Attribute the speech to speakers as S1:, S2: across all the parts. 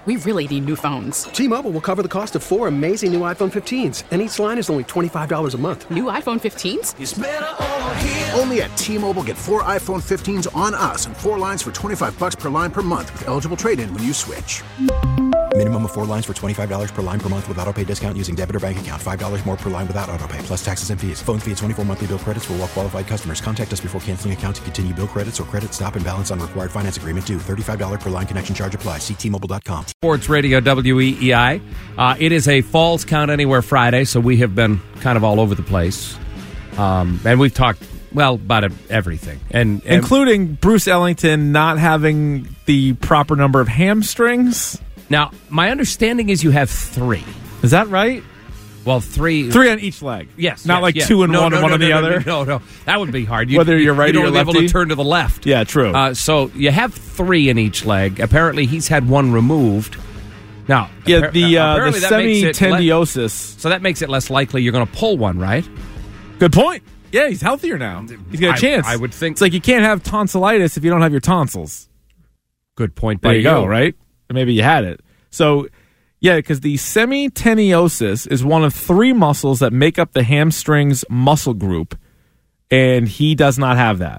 S1: We really need new phones.
S2: T-Mobile will cover the cost of 4 amazing new iPhone 15s, and each line is only $25 a month.
S1: New iPhone 15s?
S3: It's better over here.
S4: Only at T-Mobile, get 4 iPhone 15s on us and 4 lines for $25 per line per month with eligible trade-in when you switch.
S5: Minimum of 4 lines for $25 per line per month with autopay discount using debit or bank account. $5 more per line without autopay, plus taxes and fees. Phone fee at 24 monthly bill credits for well-qualified customers. Contact us before canceling account to continue bill credits or credit stop and balance on required finance agreement due. $35 per line connection charge applies. See T-Mobile.com.
S6: Sports Radio WEEI. It is a Falls Count Anywhere Friday, so we have been kind of all over the place. And we've talked, about everything. And
S7: including Bruce Ellington not having the proper number of hamstrings.
S6: Now, my understanding is you have 3.
S7: Is that right?
S6: Well, 3.
S7: 3 on each leg.
S6: Yes.
S7: Not
S6: yes.
S7: 2 and one and one on the other.
S6: No. That would be hard.
S7: Whether you're right or you're
S6: able to turn to the left.
S7: Yeah, true.
S6: So you have 3 in each leg. Apparently, he's had 1 removed. Now,
S7: the semitendinosus.
S6: So that makes it less likely you're going to pull one, right?
S7: Good point. Yeah, he's healthier now. He's got a chance.
S6: I would think.
S7: It's like you can't have tonsillitis if you don't have your tonsils.
S6: Good point.
S7: There you go, right? Or maybe you had it. So, yeah, because the semitendinosus is one of 3 muscles that make up the hamstring's muscle group, and he does not have that.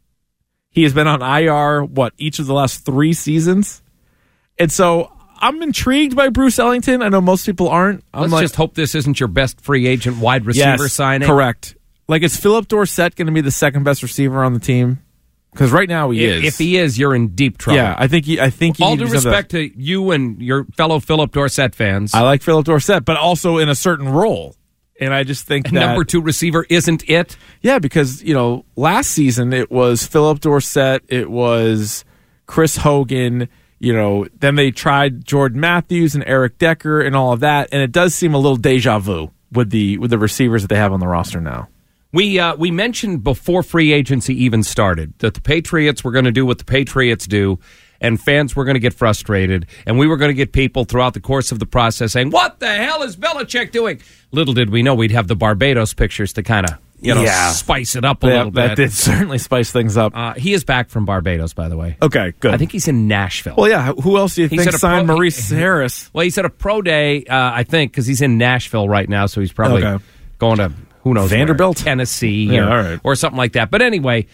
S7: He has been on IR, each of the last 3 seasons? And so I'm intrigued by Bruce Ellington. I know most people aren't.
S6: Let's just hope this isn't your best free agent wide receiver signing.
S7: Correct. Like, is Philip Dorsett going to be the second best receiver on the team? Because right now he is.
S6: If he is, you're in deep trouble.
S7: Yeah, I think.
S6: All due respect to you and your fellow Philip Dorsett fans,
S7: I like Philip Dorsett, but also in a certain role. And I just think that
S6: number 2 receiver isn't it.
S7: Yeah, because last season it was Philip Dorsett, it was Chris Hogan. Then they tried Jordan Matthews and Eric Decker and all of that, and it does seem a little deja vu with the receivers that they have on the roster now.
S6: We mentioned before free agency even started that the Patriots were going to do what the Patriots do, and fans were going to get frustrated, and we were going to get people throughout the course of the process saying, what the hell is Belichick doing? Little did we know we'd have the Barbados pictures to kind of spice it up a little bit.
S7: That did certainly spice things up.
S6: He is back from Barbados, by the way.
S7: Okay, good.
S6: I think he's in Nashville.
S7: Well, yeah. Who else do you think signed Maurice Harris?
S6: Well, he's at a pro day, I think, because he's in Nashville right now, so he's probably going to, who knows,
S7: Vanderbilt?
S6: Tennessee or something like that. But anyway,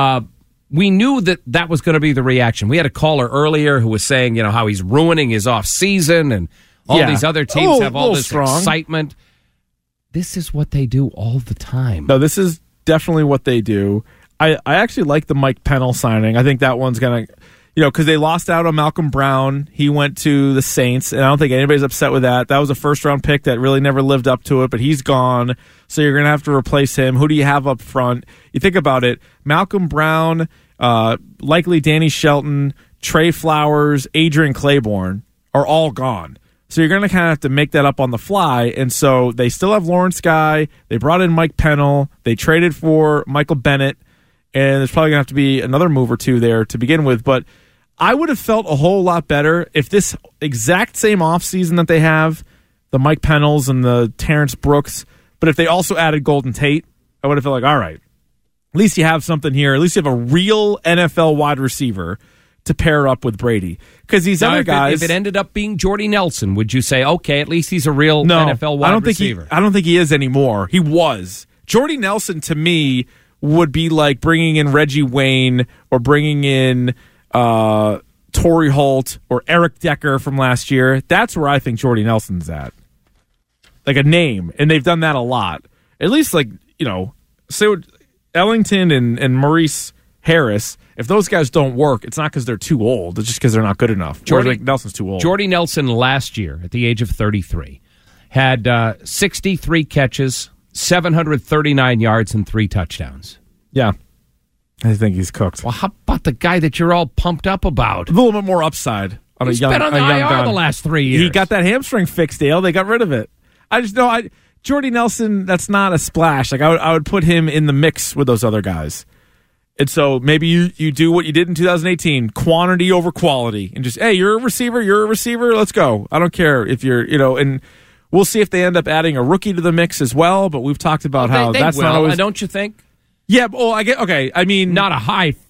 S6: we knew that was going to be the reaction. We had a caller earlier who was saying, how he's ruining his off season and all these other teams have all this excitement. This is what they do all the time.
S7: No, this is definitely what they do. I actually like the Mike Pennell signing. I think that one's going to, because they lost out on Malcolm Brown. He went to the Saints, and I don't think anybody's upset with that. That was a first-round pick that really never lived up to it, but he's gone, so you're going to have to replace him. Who do you have up front? You think about it, Malcolm Brown, likely Danny Shelton, Trey Flowers, Adrian Claiborne are all gone. So you're going to kind of have to make that up on the fly, and so they still have Lawrence Guy. They brought in Mike Pennell. They traded for Michael Bennett, and there's probably going to have to be another move or two there to begin with, but I would have felt a whole lot better if this exact same offseason that they have, the Mike Pennells and the Terrence Brooks, but if they also added Golden Tate, I would have felt like, all right, at least you have something here. At least you have a real NFL wide receiver to pair up with Brady. Because these other guys...
S6: If it ended up being Jordy Nelson, would you say, okay, at least he's a real NFL wide receiver?
S7: I don't think he is anymore. He was. Jordy Nelson, to me, would be like bringing in Reggie Wayne or bringing in... Torrey Holt or Eric Decker from last year. That's where I think Jordy Nelson's at. Like a name. And they've done that a lot. At least say Ellington and Maurice Harris, if those guys don't work, it's not because they're too old. It's just because they're not good enough. Jordy Nelson's too old.
S6: Jordy Nelson last year at the age of 33 had 63 catches, 739 yards, and 3 touchdowns.
S7: Yeah. I think he's cooked.
S6: Well, how about the guy that you're all pumped up about?
S7: A little bit more upside.
S6: He's been on the IR the last 3 years.
S7: He got that hamstring fixed, Dale. They got rid of it. I just know Jordy Nelson, that's not a splash. Like I would put him in the mix with those other guys. And so maybe you do what you did in 2018, quantity over quality, and just, hey, you're a receiver, let's go. I don't care if you're, and we'll see if they end up adding a rookie to the mix as well, but we've talked about how
S6: they
S7: that's
S6: will,
S7: not always...
S6: don't you think?
S7: Yeah, well, I get, okay, I mean...
S6: Not a high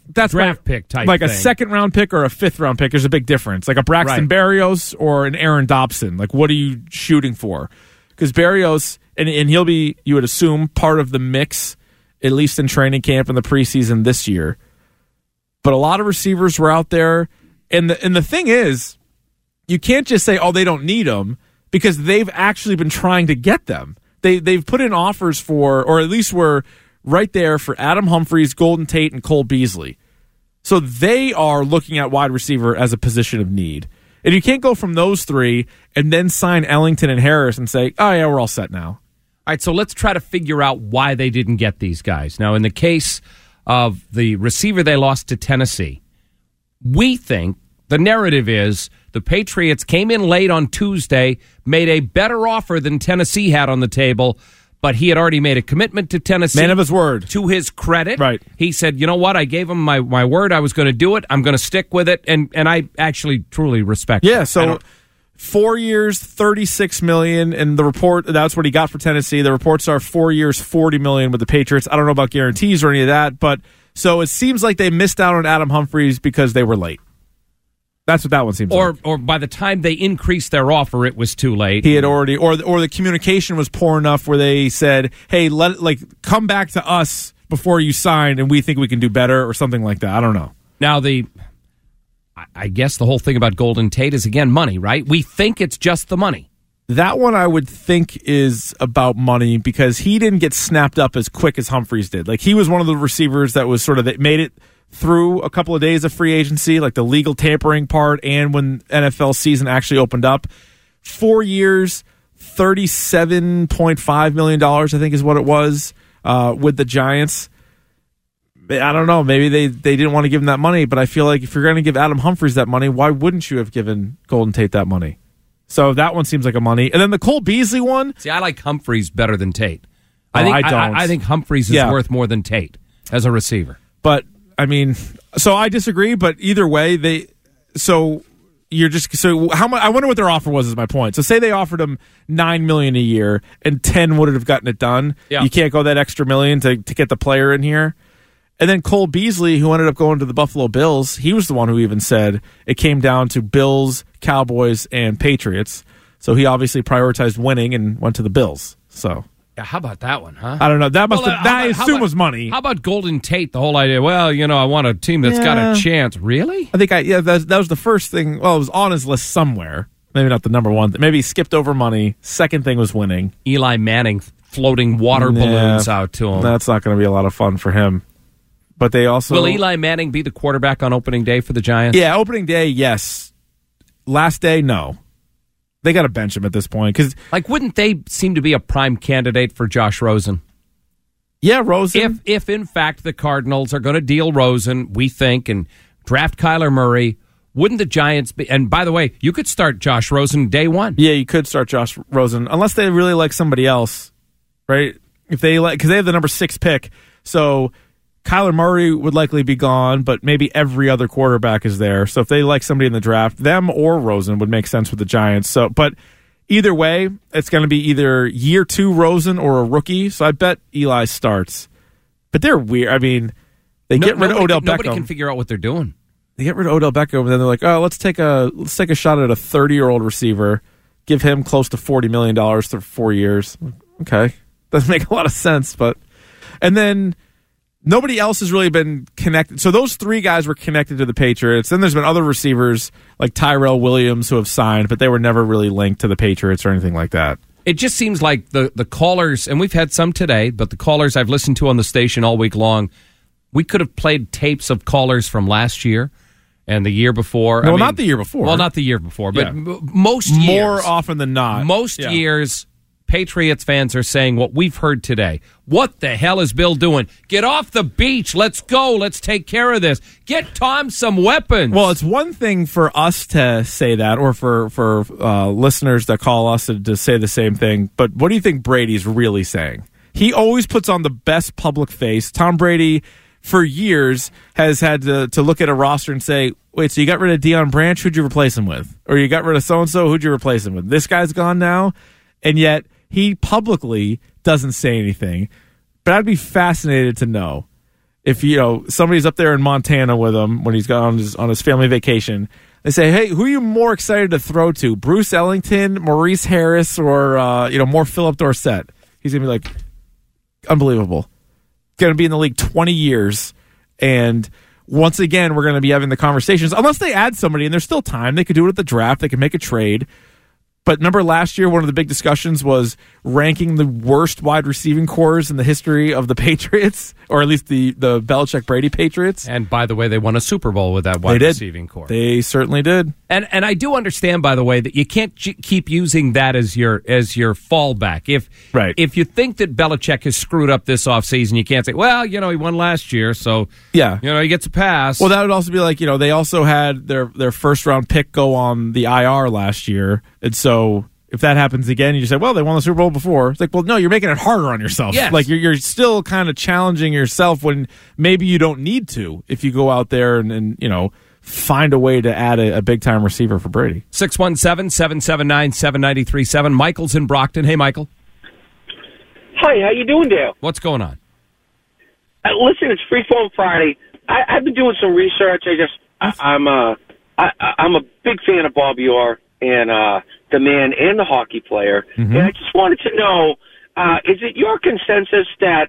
S7: that's
S6: draft pick type
S7: like
S6: thing.
S7: a second-round pick or a fifth-round pick. There's a big difference. Like a Braxton Berrios or an Aaron Dobson. Like, what are you shooting for? Because Berrios, and he'll be, you would assume, part of the mix, at least in training camp in the preseason this year. But a lot of receivers were out there, and the thing is, you can't just say, oh, they don't need them, because they've actually been trying to get them. They've put in offers for, or at least were right there for Adam Humphries, Golden Tate, and Cole Beasley. So they are looking at wide receiver as a position of need. And you can't go from those three and then sign Ellington and Harris and say, oh, yeah, we're all set now.
S6: All right, so let's try to figure out why they didn't get these guys. Now, in the case of the receiver they lost to Tennessee, we think the narrative is the Patriots came in late on Tuesday, made a better offer than Tennessee had on the table, but he had already made a commitment to Tennessee.
S7: Man of his word.
S6: To his credit.
S7: Right.
S6: He said, you know what, I gave him my word, I was going to do it, I'm going to stick with it, and I actually truly respect
S7: Yeah,
S6: it.
S7: so 4 years, $36 million, and the report, that's what he got for Tennessee. The reports are 4 years, $40 million with the Patriots. I don't know about guarantees or any of that, but so it seems like they missed out on Adam Humphries because they were late. That's what that one seems like.
S6: Or by the time they increased their offer, it was too late.
S7: He had already, or the communication was poor enough where they said, "Hey, come back to us before you sign, and we think we can do better," or something like that. I don't know.
S6: Now I guess the whole thing about Golden Tate is again money, right? We think it's just the money.
S7: That one I would think is about money because he didn't get snapped up as quick as Humphries did. Like he was one of the receivers that was sort of that made it through a couple of days of free agency, like the legal tampering part, and when NFL season actually opened up. 4 years, $37.5 million, I think is what it was, with the Giants. I don't know. Maybe they didn't want to give him that money, but I feel like if you're going to give Adam Humphries that money, why wouldn't you have given Golden Tate that money? So that one seems like a money. And then the Cole Beasley one.
S6: See, I like Humphries better than Tate.
S7: I don't.
S6: I think Humphries is worth more than Tate as a receiver.
S7: But I mean, so I disagree. But either way, how much? I wonder what their offer was. Is my point. So say they offered him $9 million a year, and 10 would have gotten it done.
S6: Yeah.
S7: You can't go that extra $1 million to get the player in here. And then Cole Beasley, who ended up going to the Buffalo Bills, he was the one who even said it came down to Bills, Cowboys, and Patriots. So he obviously prioritized winning and went to the Bills. So
S6: yeah, how about that one, huh?
S7: I don't know. That I assume was money.
S6: How about Golden Tate? The whole idea. Well, I want a team that's got a chance. Really?
S7: I think that was the first thing. Well, it was on his list somewhere. Maybe not the number one. Maybe he skipped over money. Second thing was winning.
S6: Eli Manning floating water balloons out to him.
S7: That's not going to be a lot of fun for him. But they also...
S6: Will Eli Manning be the quarterback on opening day for the Giants?
S7: Yeah, opening day, yes. Last day, no. They got to bench him at this point.
S6: Wouldn't they seem to be a prime candidate for Josh Rosen?
S7: Yeah, Rosen.
S6: If in fact the Cardinals are going to deal Rosen, we think, and draft Kyler Murray, wouldn't the Giants be... And by the way, you could start Josh Rosen day one.
S7: Yeah, you could start Josh Rosen, unless they really like somebody else, right? If they like... Because they have the number 6 pick, so... Kyler Murray would likely be gone, but maybe every other quarterback is there. So if they like somebody in the draft, them or Rosen would make sense with the Giants. So, but either way, it's going to be either year 2 Rosen or a rookie. So I bet Eli starts. But they're weird. I mean, they get rid of Odell Beckham.
S6: Nobody can figure out what they're doing.
S7: They get rid of Odell Beckham, and then they're like, oh, let's take a shot at a 30-year-old receiver, give him close to $40 million for 4 years. Okay, doesn't make a lot of sense, but and then. Nobody else has really been connected. So those 3 guys were connected to the Patriots. Then there's been other receivers like Tyrell Williams who have signed, but they were never really linked to the Patriots or anything like that.
S6: It just seems like the callers, and we've had some today, but the callers I've listened to on the station all week long, we could have played tapes of callers from last year and the year before.
S7: No, not the year before.
S6: Well, not the year before, but most years.
S7: More often than not.
S6: Most years, Patriots fans are saying what we've heard today. What the hell is Bill doing? Get off the beach. Let's go. Let's take care of this. Get Tom some weapons.
S7: Well, it's one thing for us to say that, or for listeners that call us to say the same thing. But what do you think Brady's really saying? He always puts on the best public face. Tom Brady, for years, has had to look at a roster and say, wait, so you got rid of Deion Branch? Who'd you replace him with? Or you got rid of so-and-so? Who'd you replace him with? This guy's gone now? And yet, he publicly doesn't say anything. But I'd be fascinated to know if somebody's up there in Montana with him when he's gone on his family vacation, they say, "Hey, who are you more excited to throw to? Bruce Ellington, Maurice Harris, or more Philip Dorsett?" He's gonna be like, "Unbelievable! Going to be in the league 20 years, and once again, we're going to be having the conversations. Unless they add somebody, and there's still time. They could do it at the draft. They could make a trade." But remember last year, one of the big discussions was ranking the worst wide receiving cores in the history of the Patriots, or at least the Belichick-Brady Patriots.
S6: And by the way, they won a Super Bowl with that wide receiving core.
S7: They certainly did.
S6: And I do understand, by the way, that you can't keep using that as your fallback. If you think that Belichick has screwed up this offseason, you can't say, well, he won last year, so
S7: yeah,
S6: he gets a pass.
S7: Well, that would also be like, they also had their first-round pick go on the IR last year, and so if that happens again, you just say, well, they won the Super Bowl before. It's like, well, no, you're making it harder on yourself.
S6: Yes.
S7: Like, you're still kind of challenging yourself when maybe you don't need to if you go out there and find a way to add a big-time receiver for Brady.
S6: 617-779-7937. Michael's in Brockton. Hey, Michael.
S3: Hi, how you doing, Dale?
S6: What's going on?
S3: Listen, it's Freeform Friday. I've been doing some research. I'm a big fan of Bobby Orr and the man and the hockey player. Mm-hmm. And I just wanted to know, is it your consensus that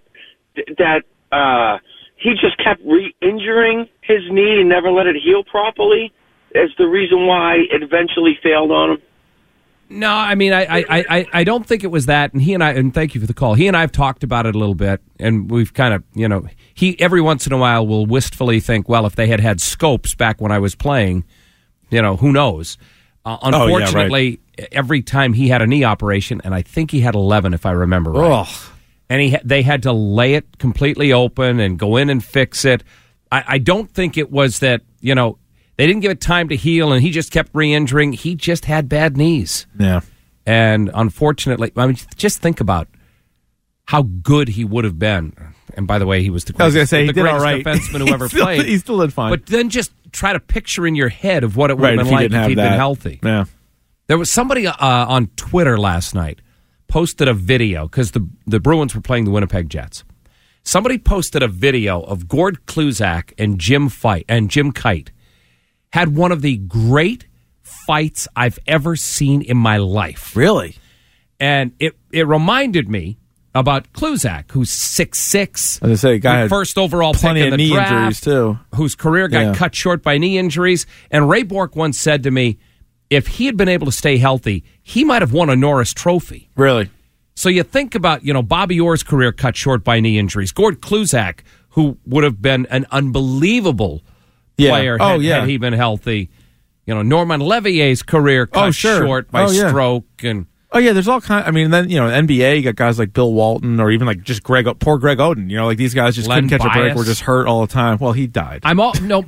S3: he just kept re-injuring his knee and never let it heal properly as the reason why it eventually failed on him?
S6: No, I mean, I don't think it was that. And thank you for the call. He and I have talked about it a little bit, and we've kind of, he every once in a while will wistfully think, well, if they had scopes back when I was playing, who knows? Unfortunately, every time he had a knee operation, and I think he had 11, if I remember right.
S7: Ugh.
S6: And they had to lay it completely open and go in and fix it. I don't think it was that, they didn't give it time to heal, and he just kept re-injuring. He just had bad knees.
S7: Yeah.
S6: And unfortunately, just think about how good he would have been. And by the way, he was the greatest, defenseman who ever played.
S7: He still did fine.
S6: But then just try to picture in your head of what it would have been like if he'd been healthy.
S7: Yeah.
S6: There was somebody on Twitter last night posted a video because the Bruins were playing the Winnipeg Jets. Somebody posted a video of Gord Kluzak and Jim Kite had one of the great fights I've ever seen in my life.
S7: Really?
S6: And it reminded me about Kluzak, who's 6'6",
S7: I was gonna say, guy
S6: first overall pick in the
S7: knee
S6: draft,
S7: injuries too,
S6: whose career got cut short by knee injuries. And Ray Bourque once said to me, if he had been able to stay healthy, he might have won a Norris Trophy.
S7: Really?
S6: So you think about, Bobby Orr's career cut short by knee injuries. Gord Kluzak, who would have been an unbelievable player had he been healthy. Norman Levier's career cut short by stroke. And
S7: there's all kinds. I mean, then, NBA, you got guys like Bill Walton or even like just poor Greg Oden. Like these guys just couldn't catch a break. Were just hurt all the time. Well, he died.
S6: I'm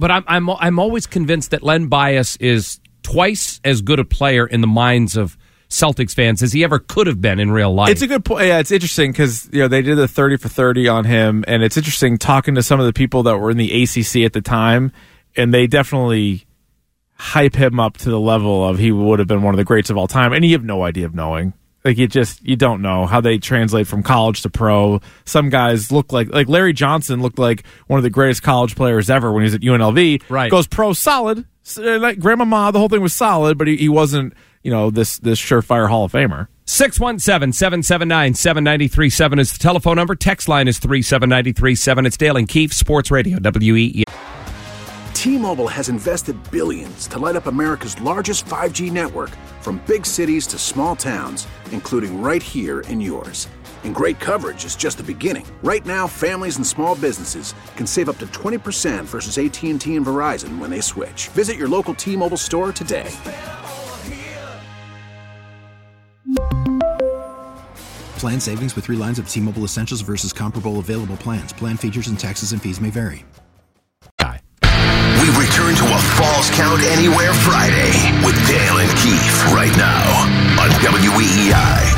S6: always convinced that Len Bias is twice as good a player in the minds of Celtics fans as he ever could have been in real life.
S7: It's a good point. Yeah, it's interesting because they did a 30 for 30 on him, and it's interesting talking to some of the people that were in the ACC at the time, and they definitely hype him up to the level of he would have been one of the greats of all time, and you have no idea of knowing. Like you don't know how they translate from college to pro. Some guys look like Larry Johnson looked like one of the greatest college players ever when he was at UNLV.
S6: Right.
S7: Goes pro solid. Like Grandmama, the whole thing was solid, but he wasn't, this surefire Hall of Famer.
S6: 617-779-7937 is the telephone number. Text line is 37937. It's Dale and Keefe, Sports Radio, WEEI.
S4: T-Mobile has invested billions to light up America's largest 5G network, from big cities to small towns, including right here in yours. And great coverage is just the beginning. Right now, families and small businesses can save up to 20% versus AT&T and Verizon when they switch. Visit your local T-Mobile store today.
S5: Plan savings with 3 lines of T-Mobile Essentials versus comparable available plans. Plan features and taxes and fees may vary.
S8: We return to a Falls Count Anywhere Friday with Dale and Keefe right now on WEEI.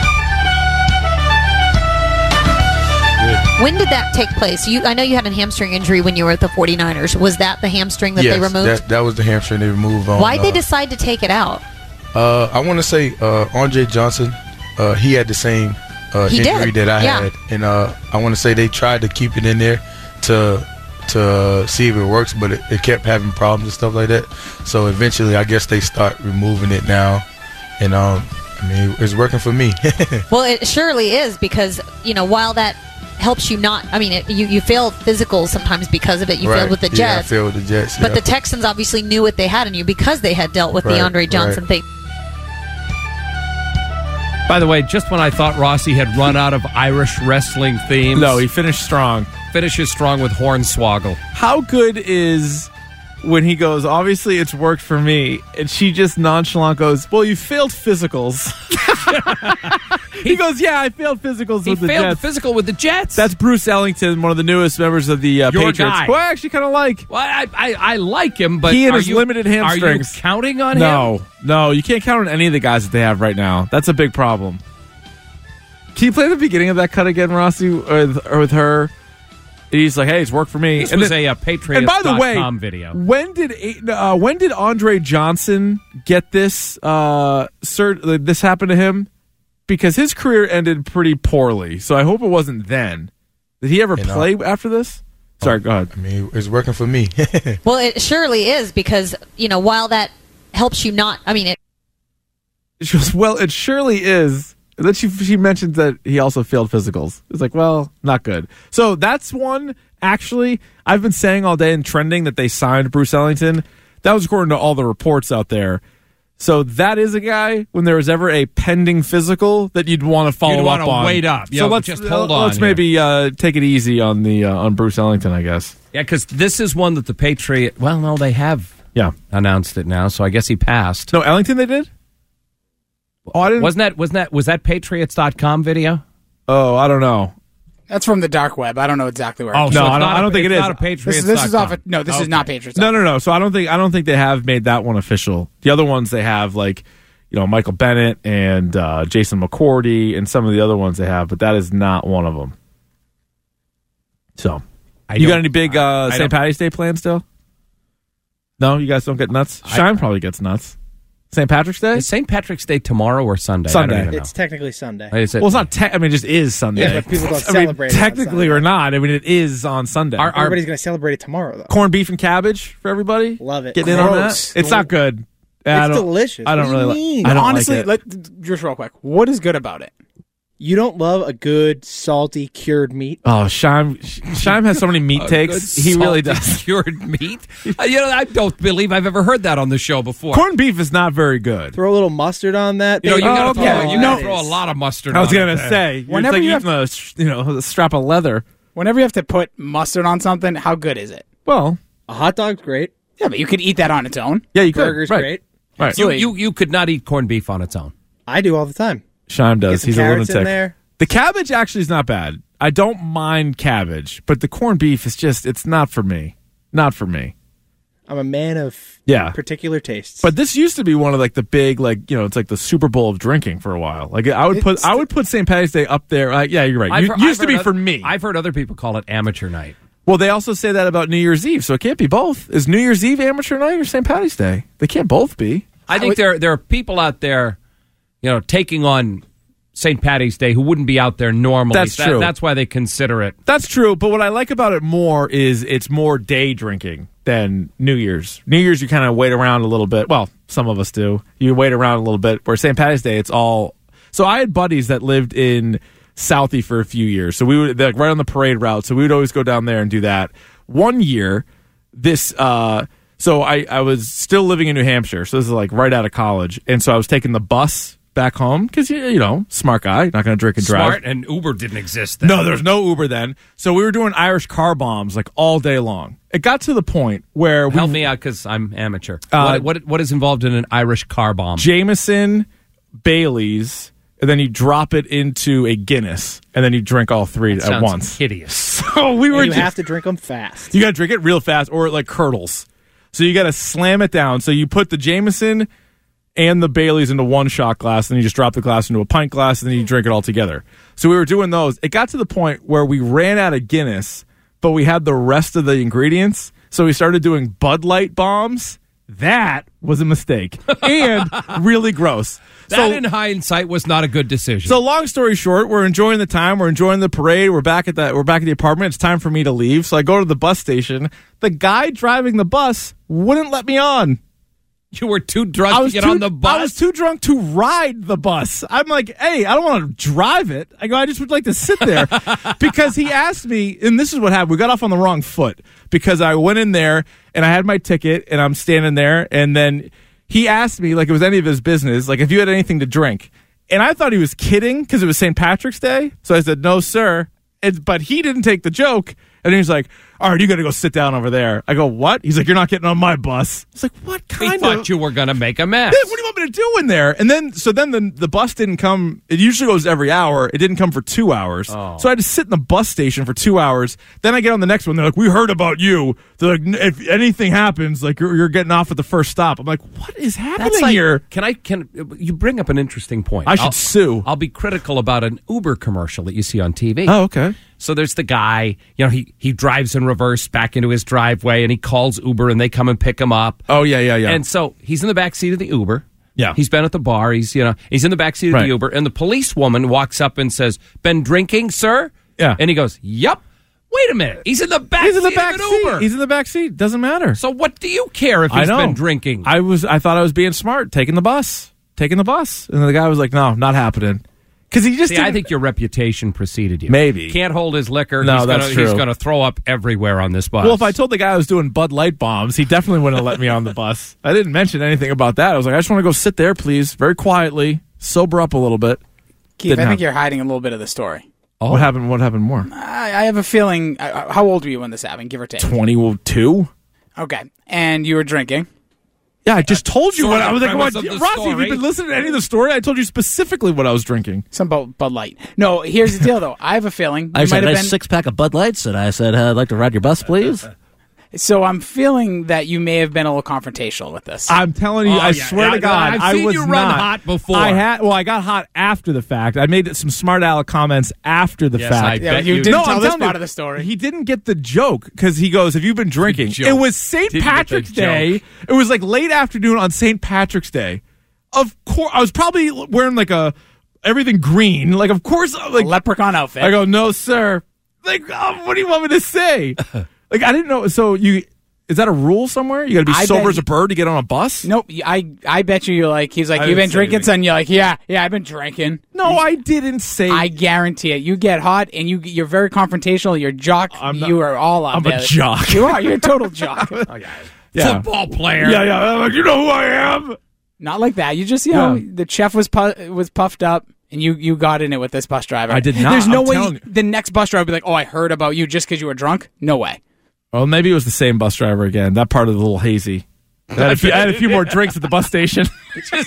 S9: When did that take place? I know you had a hamstring injury when you were at the 49ers. Was that the hamstring that they removed?
S10: That was the hamstring they removed.
S9: Why'd they decide to take it out?
S10: I want to say Andre Johnson, he had the same injury that I had. And I want to say they tried to keep it in there to see if it works, but it kept having problems and stuff like that. So eventually, I guess they start removing it now, and I mean, it's working for me.
S9: Well, it surely is because while that helps you not. I mean, you failed physicals sometimes because of it. You failed with the Jets.
S10: Yeah, I failed with the Jets.
S9: But the Texans obviously knew what they had in you because they had dealt with the Andre Johnson thing.
S6: By the way, just when I thought Rossi had run out of Irish wrestling themes.
S7: No, he finished strong.
S6: Finishes strong with Hornswoggle.
S7: How good is when he goes, obviously it's worked for me, and she just nonchalant goes, well, you failed physicals. He goes, yeah, I failed physicals with the Jets.
S6: He failed physical with the Jets?
S7: That's Bruce Ellington, one of the newest members of the Patriots,
S6: guy.
S7: who I actually kind of like.
S6: Well, I like him, but
S7: he and his limited hamstrings.
S6: Are you counting on him?
S7: No, you can't count on any of the guys that they have right now. That's a big problem. Can you play the beginning of that cut again, Rossi, or with her? He's like, hey, it's worked for me.
S6: This was a Patriots.com
S7: and by the way,
S6: video.
S7: When did Andre Johnson get this? This happened to him because his career ended pretty poorly. So I hope it wasn't then. Did he ever play after this? Sorry, go ahead.
S10: I mean, it's working for me.
S9: Well, it surely is because while that helps you not. I mean,
S7: She goes, well, it surely is. And then she mentioned that he also failed physicals. It's like, well, not good. So that's one, actually, I've been saying all day and trending that they signed Bruce Ellington. That was according to all the reports out there. So that is a guy, when there was ever a pending physical, that you'd want to follow up on.
S6: You'd want to wait up.
S7: So let's
S6: just hold on.
S7: Let's maybe take it easy on the on Bruce Ellington, I guess.
S6: Yeah, because this is one that the Patriots, well, no, they have announced it now, so I guess he passed.
S7: No, Ellington they did? Oh, I didn't.
S6: Was that Patriots.com video?
S7: Oh, I don't know.
S11: That's from the dark web. I don't know exactly where.
S7: Oh, no, I don't think it is.
S6: Not a Patriots.
S11: This is off. This is not Patriots.
S7: No. So I don't think they have made that one official. The other ones they have, like Michael Bennett and Jason McCourty and some of the other ones they have, but that is not one of them. So, you got any big St. Patty's Day plans still? No, you guys don't get nuts. Shine probably gets nuts. St. Patrick's Day?
S6: Is St. Patrick's Day tomorrow or Sunday?
S7: Sunday.
S12: It's technically Sunday.
S7: Well, it's not. It just is Sunday.
S12: Yeah, but people don't celebrate it.
S7: Technically or not, it is on Sunday.
S12: Everybody's going to celebrate it tomorrow, though.
S7: Corned beef and cabbage for everybody.
S12: Love it.
S7: Getting in on that. It's not good.
S12: It's delicious.
S7: I don't really like.
S11: Honestly,
S7: like it.
S11: Just real quick, what is good about it?
S12: You don't love a good, salty, cured meat?
S7: Oh, Shime has so many meat takes. He really does.
S6: Cured meat? I don't believe I've ever heard that on the show before.
S7: Corned beef is not very good.
S12: Throw a little mustard on that.
S6: You got to throw a lot of mustard on it.
S7: I was going to say, whenever you have a strap of leather.
S11: Whenever you have to put mustard on something, how good is it?
S7: Well,
S12: a hot dog's great.
S11: Yeah, but you could eat that on its own.
S7: Yeah, you could.
S12: Burger's great.
S7: Right.
S6: You could not eat corned beef on its own.
S12: I do all the time.
S7: Shime does. He's a lunatic.
S12: In there.
S7: The cabbage actually is not bad. I don't mind cabbage, but the corned beef is it's not for me. Not for me.
S12: I'm a man of particular tastes.
S7: But this used to be one of the big it's like the Super Bowl of drinking for a while. Like I would put St. Patty's Day up there. Yeah, you're right. Used to be for me.
S6: I've heard other people call it amateur night.
S7: Well, they also say that about New Year's Eve, so it can't be both. Is New Year's Eve amateur night or St. Patty's Day? They can't both be.
S6: I think there are people out there, taking on St. Patty's Day who wouldn't be out there normally.
S7: That's true.
S6: That's why they consider it.
S7: That's true, but what I like about it more is it's more day drinking than New Year's. New Year's, you kind of wait around a little bit. Well, some of us do. You wait around a little bit. Where St. Patty's Day, it's all... So I had buddies that lived in Southie for a few years. So we would right on the parade route. So we would always go down there and do that. One year, so I was still living in New Hampshire. So this is right out of college. And so I was taking the bus back home because, smart guy, not going to drink and drive.
S6: Smart, and Uber didn't exist then.
S7: No, there's no Uber then. So we were doing Irish car bombs all day long. It got to the point where...
S6: Help me out because I'm amateur. What is involved in an Irish car bomb?
S7: Jameson, Bailey's, and then you drop it into a Guinness, and then you drink all three at once.
S6: Hideous.
S7: So we were.
S12: You have to drink them fast.
S7: You got to drink it real fast, or it curdles. So you got to slam it down. So you put the Jameson and the Bailey's into one shot glass, and you just drop the glass into a pint glass, and then you drink it all together. So we were doing those. It got to the point where we ran out of Guinness, but we had the rest of the ingredients. So we started doing Bud Light bombs That was a mistake and really gross.
S6: That, in hindsight, was not a good decision.
S7: So, long story short, we're enjoying the time. We're enjoying the parade. We're back at the apartment. It's time for me to leave. So I go to the bus station. The guy driving the bus wouldn't let me on.
S6: You were too drunk to get on the bus?
S7: I was too drunk to ride the bus. I'm like, hey, I don't want to drive it. I go, I just would like to sit there. Because he asked me, and this is what happened. We got off on the wrong foot because I went in there and I had my ticket and I'm standing there. And then he asked me, like it was any of his business, like if you had anything to drink. And I thought he was kidding because it was St. Patrick's Day. So I said, no, sir. But he didn't take the joke. And he's like, all right, you got to go sit down over there. I go, what? He's like, you're not getting on my bus. It's like, what kind of...
S6: He thought you were going to make a mess.
S7: What do you want me to do in there? And then, the bus didn't come. It usually goes every hour. It didn't come for 2 hours.
S6: Oh.
S7: So I had to sit in the bus station for 2 hours. Then I get on the next one. They're like, we heard about you. They're like, if anything happens, like you're getting off at the first stop. I'm like, what is happening here?
S6: Can you bring up an interesting point?
S7: I should sue.
S6: I'll be critical about an Uber commercial that you see on TV.
S7: Oh, okay.
S6: So there's the guy, he drives in reverse back into his driveway and he calls Uber and they come and pick him up.
S7: Oh, yeah.
S6: And so he's in the back seat of the Uber.
S7: Yeah.
S6: He's been at the bar. He's in the back seat of the Uber and the police woman walks up and says, "Been drinking, sir?"
S7: Yeah.
S6: And he goes, "Yup." Wait a minute. He's in the back seat of an Uber.
S7: He's in the back seat. Doesn't matter.
S6: So what do you care if he's been drinking?
S7: I thought I was being smart, taking the bus. And then the guy was like, no, not happening. Because he just
S6: I think your reputation preceded you.
S7: Maybe.
S6: Can't hold his liquor.
S7: No, that's true.
S6: He's going to throw up everywhere on this bus.
S7: Well, if I told the guy I was doing Bud Light bombs, he definitely wouldn't have let me on the bus. I didn't mention anything about that. I was like, I just want to go sit there, please, very quietly, sober up a little bit.
S11: Keith, I think you're hiding a little bit of the story.
S7: Oh. What happened more?
S11: I have a feeling. How old were you when this happened, give or take?
S7: 22.
S11: Okay. And you were drinking.
S7: Yeah, I just told you what I was like.
S6: Rossi,
S7: have you been listening to any of the story? I told you specifically what I was drinking.
S11: Some Bud Light. No, here's the deal, though. I have a feeling.
S13: I said a nice 6-pack of Bud Lights, and I said, I'd like to ride your bus, please.
S11: So I'm feeling that you may have been a little confrontational with this.
S7: I'm telling you, I swear to God,
S6: I've seen
S7: I was
S6: you run
S7: not.
S6: hot before.
S7: I got hot after the fact. I made some smart aleck comments after the fact.
S11: You didn't tell this part of the story.
S7: He didn't get the joke because he goes, "Have you been drinking?" It was St. Patrick's Day. It was like late afternoon on St. Patrick's Day. Of course, I was probably wearing like everything green. Like, of course, like
S11: a leprechaun outfit.
S7: I go, "No, sir." Like, what do you want me to say? Like, I didn't know. So is that a rule somewhere? You got to be sober as a bird to get on a bus?
S11: Nope. I bet you're like, he's like, you've been drinking, son. You're like, yeah, I've been drinking.
S7: No, I didn't say.
S11: I guarantee it. You get hot and you're very confrontational. You're a jock. You are all out
S7: I'm
S11: there.
S7: a jock.
S11: You are. You're a total jock.
S6: Football player.
S7: Yeah. Like, you know who I am?
S11: Not like that. You just, the chef was puffed up. And you got in it with this bus driver.
S7: I did not.
S11: There's no way the next bus driver would be like, oh, I heard about you just because you were drunk. No way.
S7: Well, maybe it was the same bus driver again. That part of the little hazy. I had a few more drinks at the bus station.
S6: Just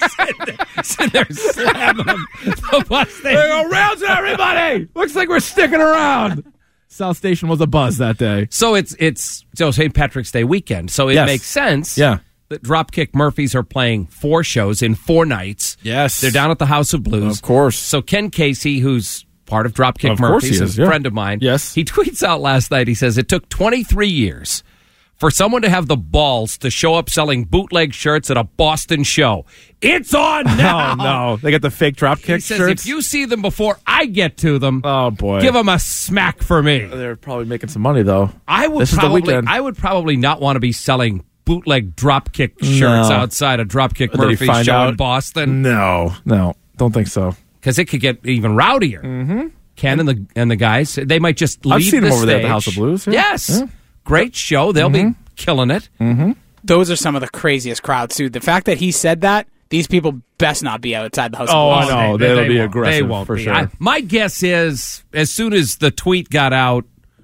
S6: sit there slamming the bus station.
S7: They go, rounds to everybody! Looks like we're sticking around. South Station was a buzz that day.
S6: So it's St. Patrick's Day weekend. So it makes sense that Dropkick Murphys are playing 4 shows in 4 nights.
S7: Yes.
S6: They're down at the House of Blues.
S7: Of course.
S6: So Ken Casey, who's part of Dropkick Murphys, is a friend of mine.
S7: Yes.
S6: He tweets out last night, he says, it took 23 years for someone to have the balls to show up selling bootleg shirts at a Boston show. It's on now.
S7: No. They got the fake Dropkick
S6: says,
S7: shirts.
S6: if you see them before I get to them,
S7: oh boy,
S6: give them a smack for me.
S7: They're probably making some money, though.
S6: I would probably not want to be selling bootleg Dropkick shirts outside a Dropkick Murphys show in Boston.
S7: No, don't think so.
S6: Because it could get even rowdier.
S7: Mm-hmm.
S6: Ken and the guys, they might just leave
S7: I've seen
S6: the
S7: them over
S6: stage.
S7: there at the House of Blues. Yeah.
S6: Yes. Yeah. Great show. They'll be killing it.
S7: Mm-hmm.
S11: Those are some of the craziest crowds, too. The fact that he said that, these people best not be outside the House of Blues.
S7: Oh, no. They'll be aggressive.
S6: They won't
S7: for
S6: be.
S7: sure.
S6: My guess is, as soon as the tweet got out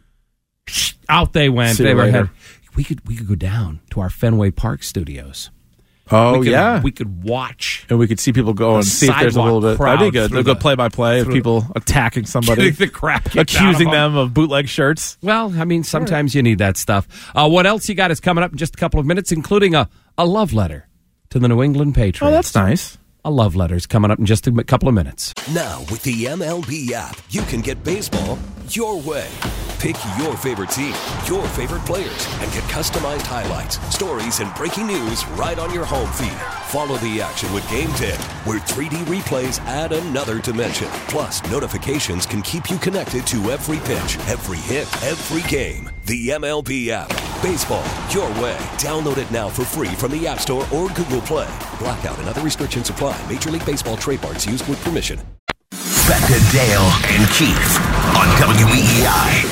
S6: they went. They were headed. We could go down to our Fenway Park studios.
S7: Oh,
S6: we could watch.
S7: And we could see people go and see if there's a little bit. That'd be good. They'll go play-by-play of people attacking somebody.
S6: The crap
S7: accusing them of bootleg shirts.
S6: Well, I mean, sometimes you need that stuff. What else you got is coming up in just a couple of minutes, including a love letter to the New England Patriots.
S7: Oh, that's nice.
S6: A love letter's coming up in just a couple of minutes.
S14: Now, with the MLB app, you can get baseball your way. Pick your favorite team, your favorite players, and get customized highlights, stories, and breaking news right on your home feed. Follow the action with Game 10, where 3D replays add another dimension. Plus, notifications can keep you connected to every pitch, every hit, every game. The MLB app. Baseball your way. Download it now for free from the App Store or Google Play. Blackout and other restrictions apply. Major League Baseball trademarks used with permission.
S8: Back to Dale and Keith on WEEI.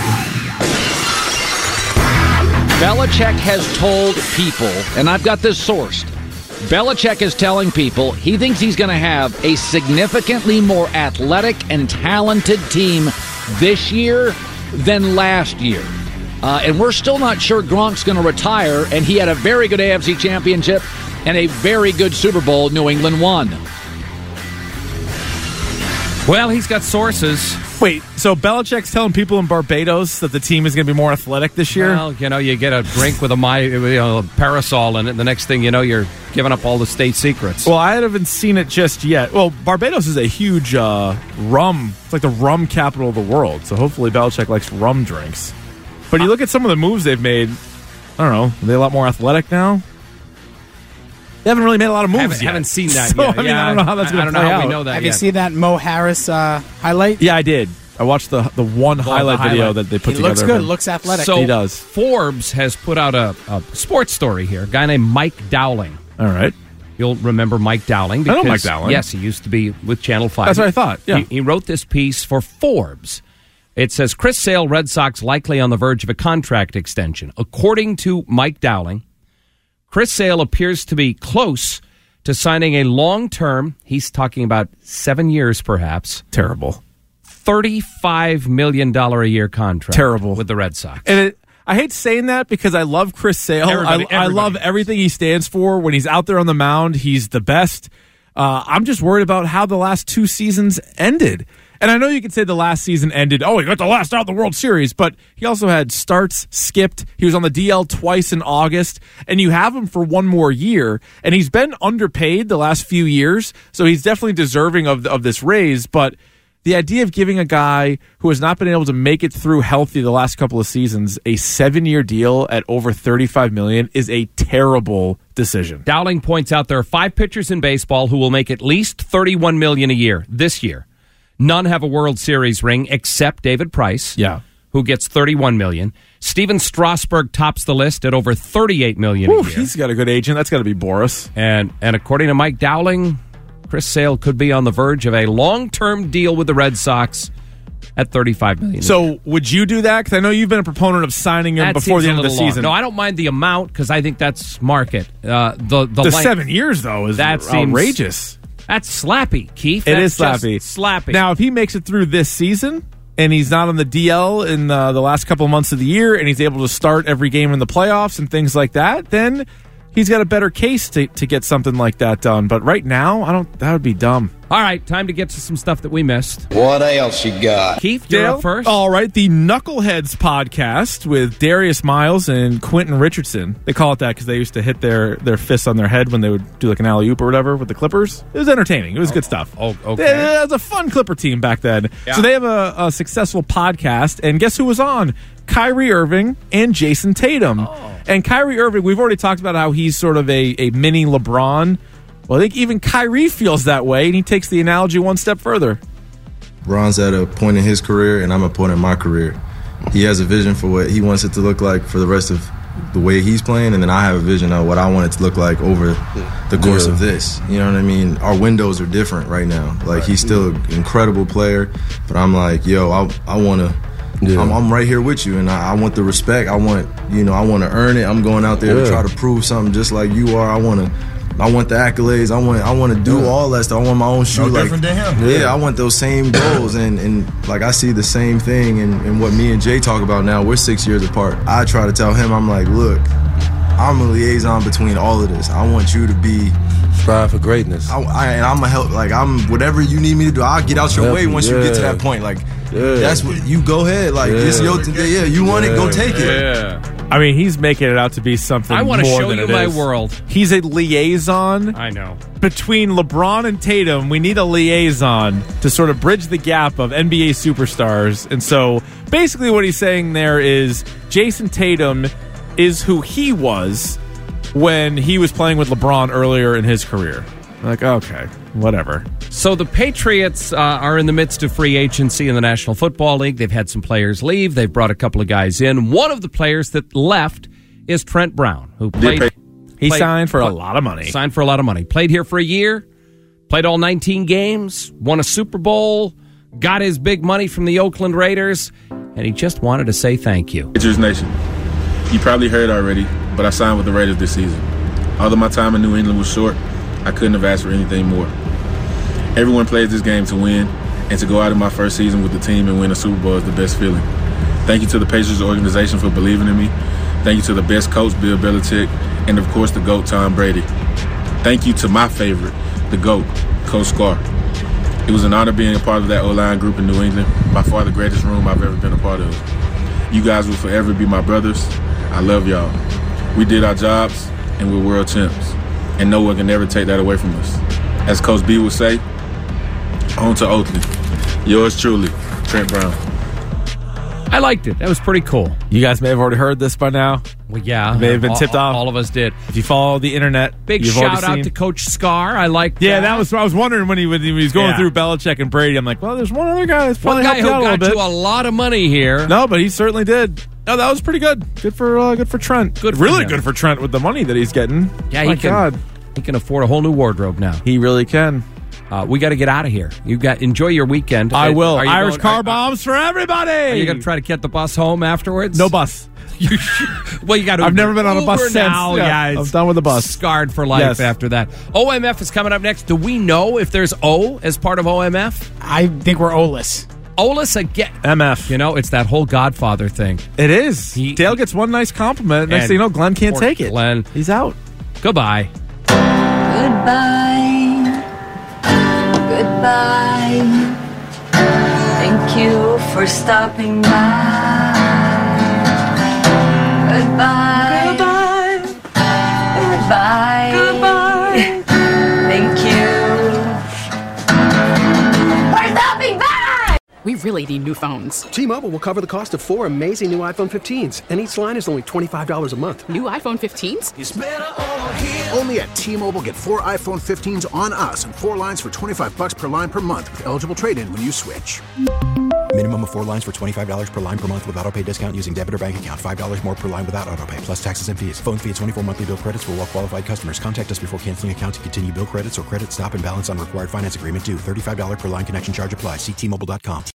S15: Belichick has told people, and I've got this sourced, Belichick is telling people he thinks he's going to have a significantly more athletic and talented team this year than last year. And we're still not sure Gronk's going to retire, and he had a very good AFC championship and a very good Super Bowl New England won.
S6: Well, he's got sources.
S7: Wait, so Belichick's telling people in Barbados that the team is going to be more athletic this year?
S6: Well, you get a drink with a parasol in it, and the next thing you know, you're giving up all the state secrets.
S7: Well, I haven't seen it just yet. Well, Barbados is a huge rum. It's like the rum capital of the world, so hopefully Belichick likes rum drinks. But you look at some of the moves they've made, I don't know, are they a lot more athletic now? They haven't really made a lot of moves yet.
S6: Haven't seen that
S7: so,
S6: yet.
S7: I mean, I don't know how that's going to play out.
S6: We know that
S11: Have you seen that Mo Harris highlight?
S7: Yeah, I did. I watched the one highlight video that they put together.
S11: He looks good. Looks athletic.
S6: So
S7: he does.
S6: Forbes has put out a sports story here. A guy named Mike Dowling.
S7: All right.
S6: You'll remember Mike Dowling. Because,
S7: I know Mike Dowling.
S6: Yes, he used to be with Channel 5.
S7: That's what I thought. Yeah.
S6: He wrote this piece for Forbes. It says, Chris Sale, Red Sox likely on the verge of a contract extension. According to Mike Dowling, Chris Sale appears to be close to signing a long-term, he's talking about 7 years perhaps.
S7: Terrible.
S6: $35 million a year contract.
S7: Terrible.
S6: With the Red Sox.
S7: And I hate saying that because I love Chris Sale. I love everything he stands for. When he's out there on the mound, he's the best. I'm just worried about how the last two seasons ended. And I know you could say the last season ended, he got the last out of the World Series, but he also had starts skipped. He was on the DL twice in August, and you have him for one more year, and he's been underpaid the last few years, so he's definitely deserving of this raise, but the idea of giving a guy who has not been able to make it through healthy the last couple of seasons a 7-year deal at over $35 million is a terrible decision.
S6: Dowling points out there are 5 pitchers in baseball who will make at least $31 million a year this year. None have a World Series ring except David Price, who gets $31 million. Steven Strasburg tops the list at over $38 million a year.
S7: He's got a good agent. That's got to be Boris.
S6: And according to Mike Dowling, Chris Sale could be on the verge of a long-term deal with the Red Sox at $35 million.
S7: So would you do that? Because I know you've been a proponent of signing him before the end of the season.
S6: No, I don't mind the amount because I think that's market. The
S7: 7 years, though, is outrageous.
S6: That's slappy, Keith.
S7: It is slappy.
S6: Slappy.
S7: Now, if he makes it through this season and he's not on the DL in the last couple of months of the year and he's able to start every game in the playoffs and things like that, then he's got a better case to get something like that done. But right now, that would be dumb.
S6: All right, time to get to some stuff that we missed.
S16: What else you got?
S6: Keith, you're up first.
S7: All right, the Knuckleheads podcast with Darius Miles and Quentin Richardson. They call it that because they used to hit their fists on their head when they would do like an alley-oop or whatever with the Clippers. It was entertaining. It was good stuff.
S6: Oh, okay.
S7: It was a fun Clipper team back then.
S6: Yeah.
S7: So they have a successful podcast, and guess who was on? Kyrie Irving and Jason Tatum.
S6: Oh.
S7: And Kyrie Irving, we've already talked about how he's sort of a mini LeBron. Well, I think even Kyrie feels that way, and he takes the analogy one step further.
S17: LeBron's at a point in his career, and I'm at a point in my career. He has a vision for what he wants it to look like for the rest of the way he's playing, and then I have a vision of what I want it to look like over the course of this. You know what I mean? Our windows are different right now. Like, he's still an incredible player, but I'm like, yo, I want to... Yeah. I'm right here with you, and I want the respect. I want to earn it. I'm going out there to try to prove something just like you are. I want the accolades. I want to do all that stuff. I want my own shoe.
S18: No different than him.
S17: Yeah, I want those same goals, and like I see the same thing in what me and Jay talk about now. We're 6 years apart. I try to tell him, I'm like, look, I'm a liaison between all of this. I want you to be
S10: strive for greatness.
S17: I'm a help. Like, I'm whatever you need me to do. I'll get out your way once you get to that point. Like, that's what you go ahead. Like, it's your you want it, go take it.
S6: Yeah.
S7: I mean, he's making it out to be something
S6: I want to
S7: more
S6: show
S7: than
S6: you
S7: it
S6: my
S7: is.
S6: world.
S7: He's a liaison.
S6: I know.
S7: Between LeBron and Tatum, we need a liaison to sort of bridge the gap of NBA superstars. And so basically what he's saying there is Jason Tatum is who he was when he was playing with LeBron earlier in his career. Like, okay, whatever.
S6: So the Patriots are in the midst of free agency in the National Football League. They've had some players leave. They've brought a couple of guys in. One of the players that left is Trent Brown, who played.
S7: He signed for a lot of money.
S6: Signed for a lot of money. Played here for a year. Played all 19 games. Won a Super Bowl. Got his big money from the Oakland Raiders. And he just wanted to say thank you.
S16: Patriots Nation, you probably heard already, but I signed with the Raiders this season. Although my time in New England was short, I couldn't have asked for anything more. Everyone plays this game to win, and to go out in my first season with the team and win a Super Bowl is the best feeling. Thank you to the Patriots organization for believing in me. Thank you to the best coach, Bill Belichick, and of course the GOAT, Tom Brady. Thank you to my favorite, the GOAT, Coach Scar. It was an honor being a part of that O-line group in New England, by far the greatest room I've ever been a part of. You guys will forever be my brothers. I love y'all. We did our jobs, and we're world champs, and no one can ever take that away from us. As Coach B would say, on to Oakland. Yours truly, Trent Brown.
S6: I liked it. That was pretty cool.
S7: You guys may have already heard this by now.
S6: Well, yeah.
S7: May have been tipped off.
S6: All of us did.
S7: If you follow the internet,
S6: big
S7: you've
S6: shout out
S7: seen.
S6: to Coach Scar. I like that.
S7: Yeah, that was. I was wondering when he was going through Belichick and Brady. I'm like, well, there's one other guy that's probably
S6: one guy
S7: helped
S6: who
S7: out a
S6: got
S7: little bit.
S6: to a lot of money here.
S7: No, but he certainly did. No, that was pretty good. Good for Trent.
S6: Good, for
S7: really
S6: him.
S7: Good for Trent with the money that he's getting.
S6: Yeah,
S7: My God.
S6: He can afford a whole new wardrobe now.
S7: He really can.
S6: We got to get out of here. Enjoy your weekend.
S7: I will.
S6: Are you
S7: Irish
S6: going-
S7: car bombs for everybody.
S6: Are you going to try to get the bus home afterwards?
S7: No bus.
S6: Well, you got to.
S7: I've never been on a bus
S6: Uber
S7: since.
S6: now,
S7: Yeah,
S6: guys.
S7: I'm done with the bus.
S6: Scarred for life
S7: Yes.
S6: after that. OMF is coming up next. Do we know if there's O as part of OMF?
S11: I think we're O-less.
S6: O-less again.
S7: MF.
S6: You know, it's that whole Godfather thing.
S7: It is. Dale gets one nice compliment. Next thing you know, Glenn can't
S6: poor
S7: take it.
S6: Glenn.
S7: He's out.
S6: Goodbye.
S18: Goodbye. Goodbye. Thank you for stopping by. Goodbye. Goodbye. Goodbye. Goodbye. Thank you. We're stopping by!
S1: We really need new phones.
S2: T-Mobile will cover the cost of 4 amazing new iPhone 15s, and each line is only $25 a month.
S1: New iPhone 15s?
S4: Only at T-Mobile, get 4 iPhone 15s on us and 4 lines for $25 per line per month with eligible trade-in when you switch.
S5: Minimum of 4 lines for $25 per line per month with autopay discount using debit or bank account. $5 more per line without autopay, plus taxes and fees. Phone fee at 24 monthly bill credits for well-qualified customers. Contact us before canceling account to continue bill credits or credit stop and balance on required finance agreement due. $35 per line connection charge applies. See T-Mobile.com.